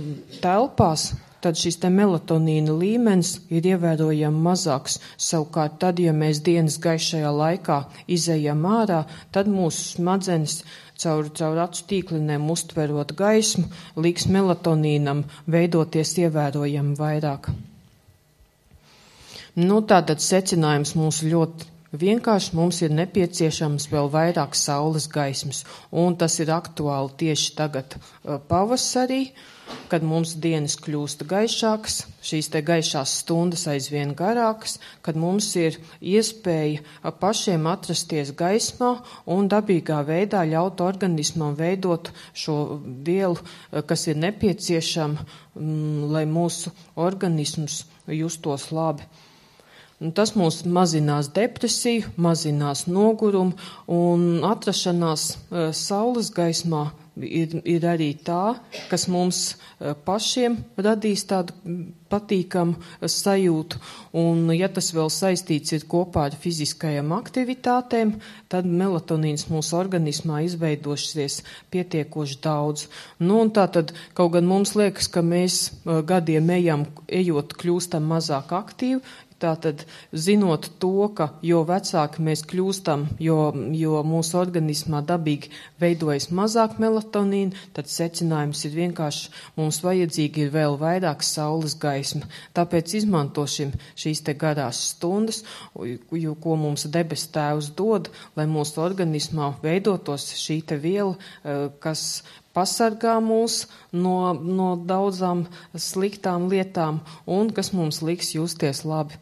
Speaker 1: telpās, tad šis te melatonīna līmenis ir ievērojami mazāks. Savukārt tad, ja mēs dienas gaišajā laikā izejam ārā, tad mūsu smadzenes caur, caur acu tīklinēm uztverot gaismu, liks melatonīnam veidoties ievērojami vairāk. Nu, tātad secinājums mūsu ļoti Vienkārši mums ir nepieciešams vēl vairāk saules gaismas, un tas ir aktuāli tieši tagad pavasarī, kad mums dienas kļūst gaišākas, šīs te gaišās stundas aizvien garākas, kad mums ir iespēja pašiem atrasties gaismā un dabīgā veidā ļaut organismam veidot šo vielu, kas ir nepieciešama, lai mūsu organisms justos labi. Un tas mums mazinās depresiju, mazinās nogurumu, un atrašanās saules gaismā ir, ir arī tā, kas mums pašiem radīs tādu patīkamu sajūtu. Un ja tas vēl saistīts ir kopā ar fiziskajām aktivitātēm, tad melatonīns mūsu organismā izveidosies pietiekoši daudz. Nu, un tā tad, kaut gan mums liekas, ka mēs gadiem ejam, ejot kļūstam mazāk aktīvi, tātad, zinot to, ka jo vecāki mēs kļūstam, jo, jo mūsu organismā dabīgi veidojas mazāk melatonīna, tad secinājums ir vienkārši mums vajadzīgi ir vēl vairāk saules gaisma. Tāpēc izmantošim šīs te garās stundas, jo, ko mums debes tēvs dod, lai mūsu organismā veidotos šī te viela, kas pasargā mūs no, no daudzām sliktām lietām un kas mums liks justies labi.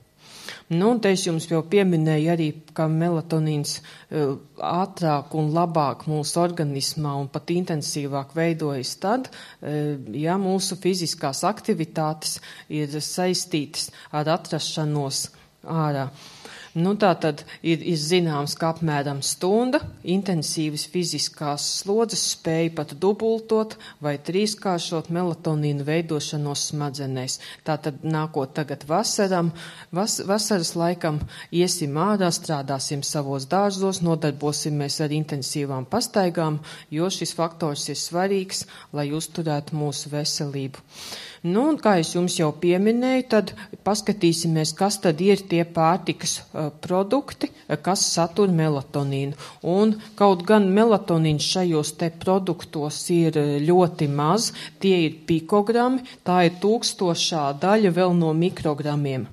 Speaker 1: Nu, un te es jums jau pieminēju arī, ka melatonīns uh, ātrāk un labāk mūsu organismā un pat intensīvāk veidojas tad, uh, ja mūsu fiziskās aktivitātes ir saistītas ar atrašanos ārā. Nu, tā tad ir, ir zināms, ka apmēram stunda intensīvas fiziskās slodzes spēja pat dubultot vai trīskāršot melatonīnu veidošanos smadzenēs. Tātad nākot tagad vasaram, vas, vasaras laikam iesim ārā, strādāsim savos dārzos, nodarbosimies ar intensīvām pastaigām, jo šis faktors ir svarīgs, lai uzturētu mūsu veselību. Nu, un kā es jums jau pieminēju, tad paskatīsimies, kas tad ir tie pārtikas uh, produkti, kas satur melatonīnu. Un kaut gan melatonīns šajos te produktos ir ļoti maz, tie ir pikogrami, tā ir tūkstošā daļa vēl no mikrogramiem.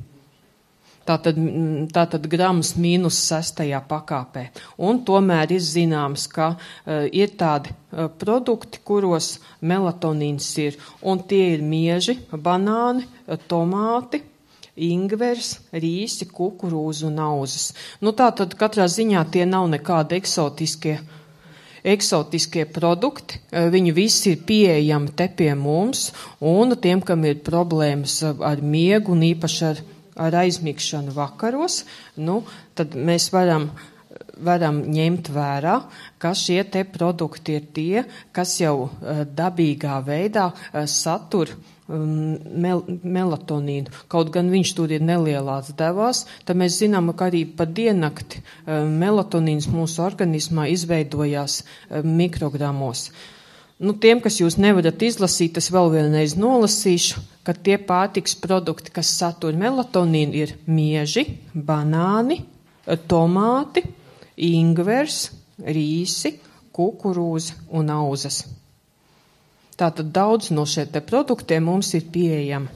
Speaker 1: Tātad, tātad grams mīnus sestajā pakāpē. Un tomēr ir zināms, ka uh, ir tādi uh, produkti, kuros melatonīns ir, un tie ir mieži, banāni, tomāti, ingvers, rīsi, kukurūzu un auzas. Nu tātad katrā ziņā tie nav nekādi eksotiskie, eksotiskie produkti, viņi visi ir pieejami te pie mums, un tiem, kam ir problēmas ar miegu un īpaši ar ar aizmigšanu vakaros, nu, tad mēs varam, varam ņemt vērā, ka šie te produkti ir tie, kas jau uh, dabīgā veidā uh, satur um, mel melatonīnu. Kaut gan viņš tur ir nelielās devās, tad mēs zinām, ka arī pa diennakti uh, melatonīns mūsu organismā izveidojās uh, mikrogramos. Nu, tiem, kas jūs nevarat izlasīt, es vēl vienreiz nolasīšu, ka tie pārtiks produkti, kas satur melatonīnu, ir mieži, banāni, tomāti, ingvers, rīsi, kukurūzi un auzas. Tātad daudz no šiem te produktiem mums ir pieejami.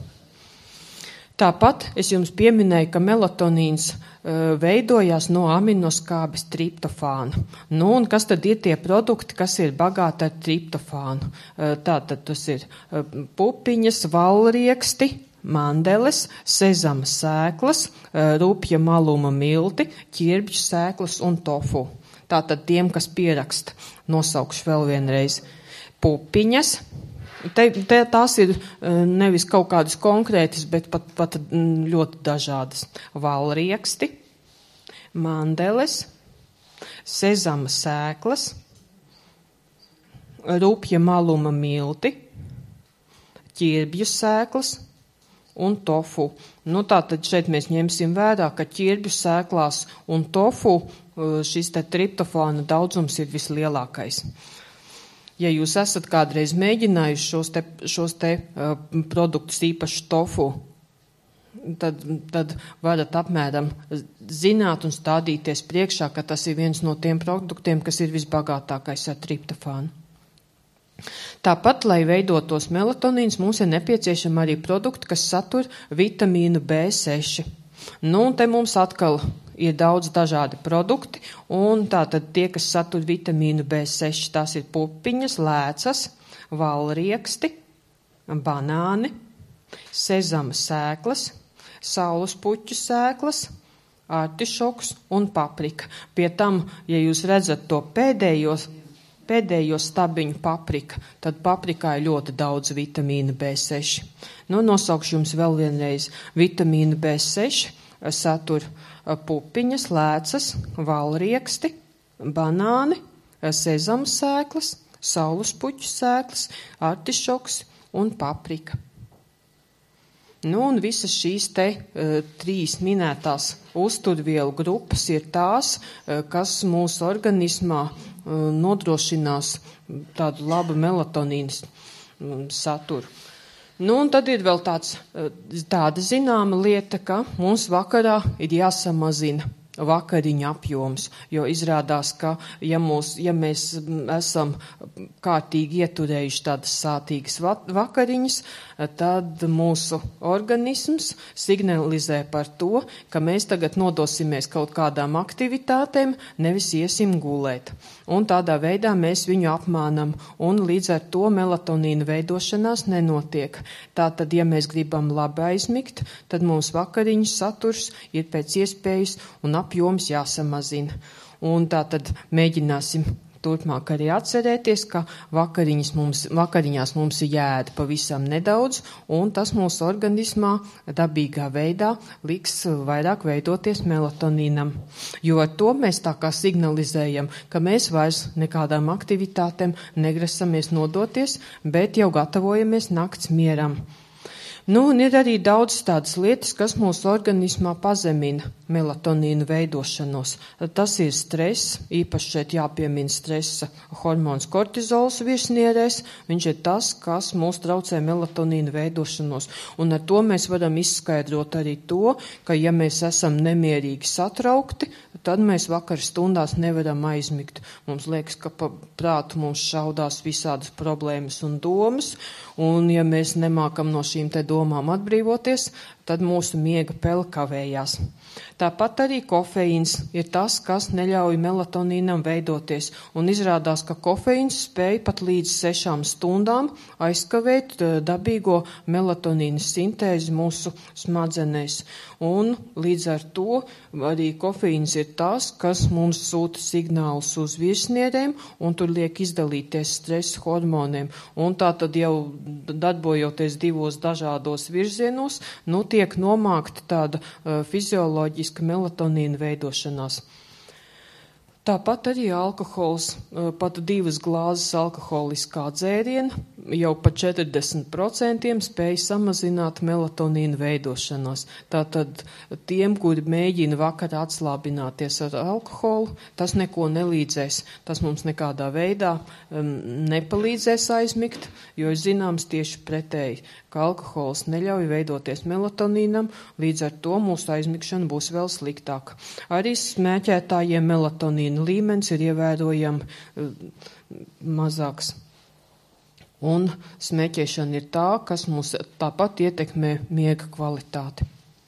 Speaker 1: Tāpat es jums pieminēju, ka melatonīns uh, veidojās no aminoskābes triptofāna. Nu, un kas tad ir tie produkti, kas ir bagāti ar triptofānu? Uh, tātad tas ir uh, pupiņas, valrieksti, mandeles, sezama sēklas, uh, rupja maluma milti, ķirbģu sēklas un tofu. Tātad tiem, kas pieraksta, nosaukšu vēl vienreiz pupiņas. Te, te tās ir nevis kaut kādas konkrētas, bet pat, pat ļoti dažādas. Valrieksti, mandeles, sezama sēklas, rupja maluma milti, ķirbju sēklas un tofu. Nu, tātad šeit mēs ņemsim vērā, ka ķirbju sēklās un tofu šis te triptofāna daudzums ir vislielākais. Ja jūs esat kādreiz mēģinājuši šos te, šos te uh, produktus, īpaši tofu, tad, tad varat apmēram zināt un stādīties priekšā, ka tas ir viens no tiem produktiem, kas ir visbagātākais ar triptofānu. Tāpat, lai veidotos melatonīns, mums ir nepieciešama arī produkti, kas satur vitamīnu B seši. Nu, un te mums atkal ir daudz dažādi produkti, un tātad tie, kas satur vitamīnu B seši, tās ir pupiņas, lēcas, valrieksti, banāni, sezama sēklas, saules puķu sēklas, artišoks un paprika. Pie tam, ja jūs redzat to pēdējos, pēdējo stabiņu paprika, tad paprikā ir ļoti daudz vitamīna B seši. Nu, nosaukšu jums vēl vienreiz. Vitamīna B seši satur pupiņas, lēcas, valrieksti, banāni, sezamas sēklas, saules puķu sēklas, artišoks un paprika. Nu, un visas šīs te uh, trīs minētās uzturvielu grupas ir tās, uh, kas mūsu organismā uh, nodrošinās tādu labu melatonīnas um, saturu. Nu, un tad ir vēl tāds, uh, tāda zināma lieta, ka mums vakarā ir jāsamazina vakariņa apjoms, jo izrādās, ka ja, mūs, ja mēs esam kārtīgi ieturējuši tādas sātīgas vakariņas, tad mūsu organisms signalizē par to, ka mēs tagad nodosimies kaut kādām aktivitātēm, nevis iesim gulēt. Un tādā veidā mēs viņu apmānam, un līdz ar to melatonīna veidošanās nenotiek. Tātad, ja mēs gribam labi aizmigt, tad mums vakariņas saturs ir pēc iespējas un apjoms jāsamazina. Un tātad mēģināsim turpmāk arī atcerēties, ka vakariņas mums, vakariņās mums ir jāēd pavisam nedaudz, un tas mūsu organismā dabīgā veidā liks vairāk veidoties melatonīnam. Jo ar to mēs tā kā signalizējam, ka mēs vairs nekādām aktivitātēm negrasamies nodoties, bet jau gatavojamies nakts mieram. Nu, un ir arī daudz tādas lietas, kas mūsu organismā pazemina melatonīnu veidošanos. Tas ir stress, īpaši šeit jāpiemina stresa hormons kortizols virsnierēs. Viņš ir tas, kas mūs traucē melatonīnu veidošanos. Un ar to mēs varam izskaidrot arī to, ka ja mēs esam nemierīgi satraukti, tad mēs vakar stundās nevaram aizmigt. Mums liekas, ka pa prātu mums šaudās visādas problēmas un domas, un ja mēs nemākam no šīm te domām atbrīvoties, tad mūsu miega pele kavējās. Tāpat arī kofeīns ir tas, kas neļauj melatonīnam veidoties, un izrādās, ka kofeīns spēj pat līdz sešām stundām aizkavēt dabīgo melatonīnas sintēzi mūsu smadzenēs. Un līdz ar to arī kofeīns ir tas, kas mums sūta signālus uz virsnierēm, un tur liek izdalīties stresa hormoniem. Un tā tad jau darbojoties divos dažādos virzienos, nu tiek nomākta tāda uh, fizioloģiska melatonīna veidošanās. Tāpat arī alkohols, pat divas glāzes alkoholiskā dzēriena jau pa četrdesmit procentiem spēj samazināt melatonīnu veidošanos. Tātad tiem, kuri mēģina vakarā atslābināties ar alkoholu, tas neko nelīdzēs. Tas mums nekādā veidā um, nepalīdzēs aizmigt, jo ir zināms tieši pretēji, ka alkohols neļauj veidoties melatonīnam, līdz ar to mūsu aizmigšana būs vēl sliktāka. Arī smēķētājiem melatonīna līmenis ir ievērojami uh, mazāks. Un smēķēšana ir tā, kas mūs tāpat ietekmē miega kvalitāti.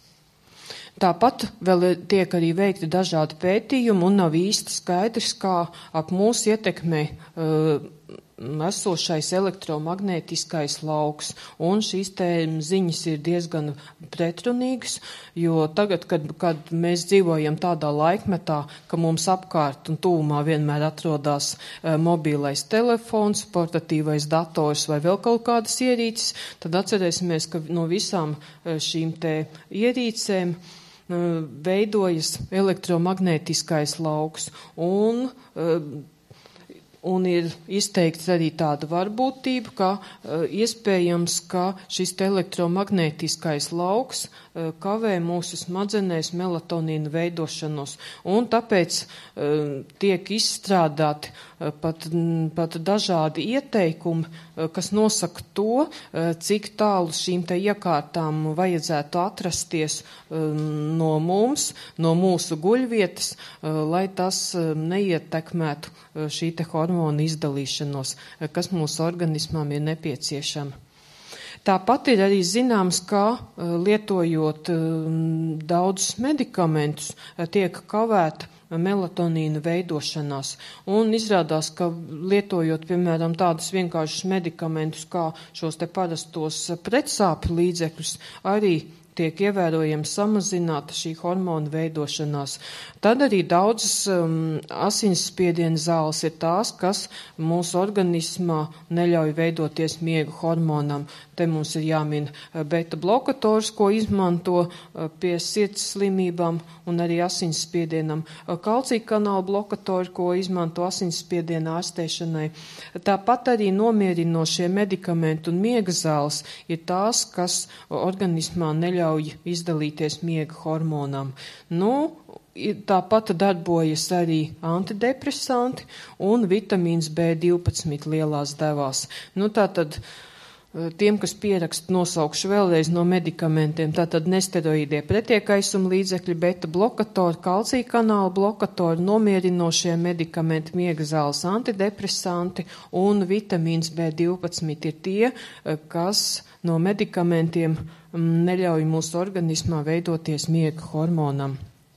Speaker 1: Tāpat vēl tiek arī veikti dažādi pētījumi un nav īsti skaidrs, kā ap mūs ietekmē uh, esošais elektromagnētiskais lauks, un šīs te ziņas ir diezgan pretrunīgas, jo tagad, kad, kad mēs dzīvojam tādā laikmetā, ka mums apkārt un tūmā vienmēr atrodas uh, mobīlais telefons, portatīvais dators vai vēl kaut kādas ierīces, tad atcerēsimies, ka no visām uh, šīm te ierīcēm uh, veidojas elektromagnētiskais lauks, un uh, Un ir izteikts arī tāda varbūtība, ka uh, iespējams, ka šis elektromagnētiskais lauks uh, kavē mūsu smadzenēs melatonīnu veidošanos. Un tāpēc uh, tiek izstrādāti uh, pat, pat dažādi ieteikumi, uh, kas nosaka to, uh, cik tālu šīm te iekārtām vajadzētu atrasties um, no mums, no mūsu guļvietas, uh, lai tas uh, neietekmētu uh, šī te hormona izdalīšanos, kas mūsu organismam ir nepieciešama. Tāpat ir arī zināms, ka lietojot daudzus medikamentus tiek kavēta melatonīna veidošanās. Un izrādās, ka lietojot, piemēram, tādus vienkāršus medikamentus kā šos te parastos pretsāpju līdzekļus, arī tiek ievērojami samazināta šī hormona veidošanās. Tad arī daudzas um, asinsspiediena zāles ir tās, kas mūsu organismā neļauj veidoties miega hormonam. Te mums ir jāmin beta blokators, ko izmanto pie sirds slimībām un arī asinsspiedienam. Kalcija kanāla blokatori, ko izmanto asinsspiediena ārstēšanai. Tāpat arī nomierinošie medikamenti un miega zāles ir tās, kas organismā neļauj izdalīties miega hormonam. Nu, tāpat darbojas arī antidepresanti un vitamīns B divpadsmit lielās devās. Nu, tātad tiem, kas pierakst, nosaukšu vēlreiz no medikamentiem, tātad nesteroīdie pretiekaisuma līdzekļi, beta blokatori, kalcija kanāla blokatori, nomierinošie medikamenti, miega zāles antidepresanti un vitamīns B divpadsmit ir tie, kas no medikamentiem neļauj mūsu organismā veidoties miega hormonam.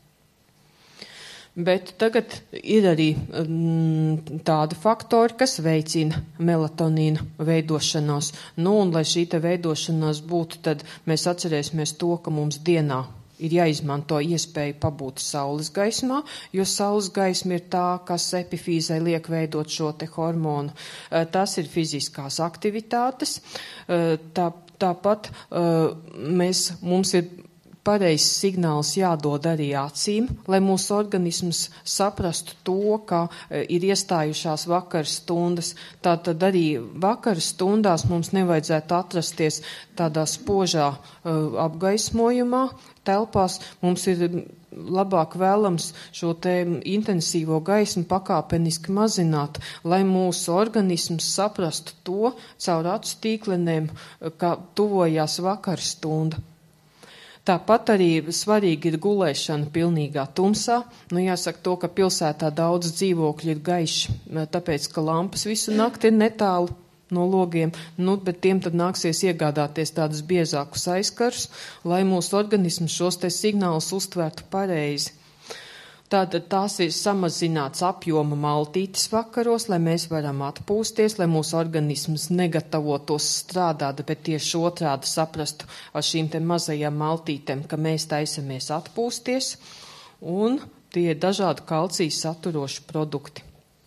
Speaker 1: Bet tagad ir arī mm, tādi faktori, kas veicina melatonīna veidošanos. Nu, un lai šī te veidošanās būtu, tad mēs atcerēsimies to, ka mums dienā ir jāizmanto iespēja pabūt saules gaismā, jo saules gaisma ir tā, kas epifīzai liek veidot šo te hormonu. Tas ir fiziskās aktivitātes. Tā, tāpat mēs, mums ir pareizs signāls jādod arī acīm, lai mūsu organisms saprastu to, ka ir iestājušās vakara stundas. Tātad arī vakara stundās mums nevajadzētu atrasties tādā spožā uh, apgaismojumā, telpās. Mums ir labāk vēlams šo te intensīvo gaismu pakāpeniski mazināt, lai mūsu organisms saprastu to caur acu tīklenēm, ka tuvojās vakara stunda. Tāpat arī svarīgi ir gulēšana pilnīgā tumsā. Nu, jāsaka to, ka pilsētā daudz dzīvokļu ir gaiši, tāpēc, ka lampas visu nakti ir netālu no logiem, nu, bet tiem tad nāksies iegādāties tādus biezākus aizkarus, lai mūsu organisms šos te signālus uztvertu pareizi. Tātad tās ir samazināts apjoma maltītes vakaros, lai mēs varam atpūsties, lai mūsu organisms negatavotos strādāt, bet tieši otrādi saprastu ar šīm te mazajām maltītēm, ka mēs taisamies atpūsties, un tie ir dažādi kalcija saturoši produkti.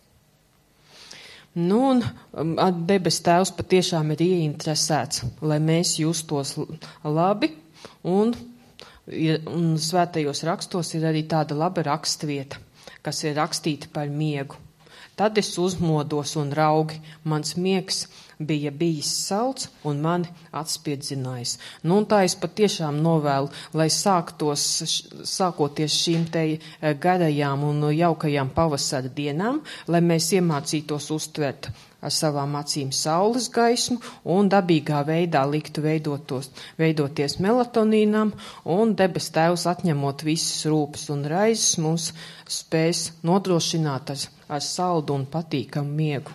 Speaker 1: Nu, un debes Tēvs patiešām ir ieinteresēts, lai mēs justos labi, un Ir, un svētajos rakstos ir arī tāda laba rakstvieta, kas ir rakstīta par miegu. Tad es uzmodos un raugi, mans miegs bija bijis salds un mani atspiedzinājis. Nu, un tā es patiešām novēlu, lai sāktos, sākoties šīm te garajām un jaukajām pavasara dienām, lai mēs iemācītos uztvert ar savām acīm saules gaismu un dabīgā veidā liktu veidotos, veidoties melatonīnam, un debes Tēvs atņemot visas rūpes un raizes mums spēs nodrošināt ar, ar saldu un patīkamu miegu.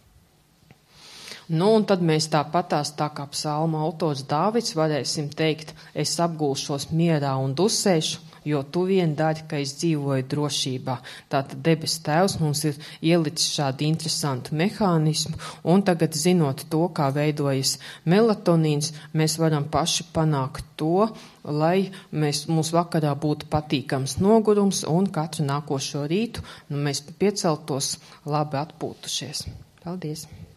Speaker 1: Nu, un tad mēs tāpatās, tā kā psalma autors Dāvids, varēsim teikt, es apgulšos mierā un dusēšu, jo tu vien dari, ka es dzīvoju drošībā. Tātad debes Tēvs mums ir ielicis šādu interesantu mehānismu, un tagad zinot to, kā veidojas melatonīns, mēs varam paši panākt to, lai mēs, mums vakarā būtu patīkams nogurums, un katru nākošo rītu nu, mēs pieceltos labi atpūtušies. Paldies!